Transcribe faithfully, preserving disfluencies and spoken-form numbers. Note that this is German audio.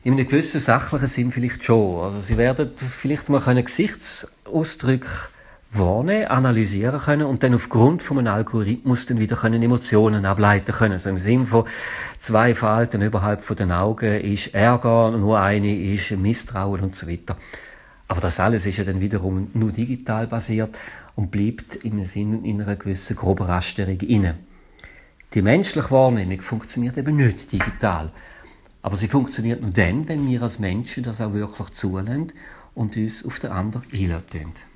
In einem gewissen sachlichen Sinn vielleicht schon. Also sie werden vielleicht mal können Gesichtsausdrücke wahrnehmen, analysieren können und dann aufgrund von einem Algorithmus dann wieder können Emotionen ableiten können. Also im Sinne von zwei Falten überhalb von den Augen ist Ärger, nur eine ist Misstrauen und so weiter. Aber das alles ist ja dann wiederum nur digital basiert und bleibt im Sinn in einer gewissen groben Rasterung inne. Die menschliche Wahrnehmung funktioniert eben nicht digital. Aber sie funktioniert nur dann, wenn wir als Menschen das auch wirklich zulassen und uns auf den anderen einlassen.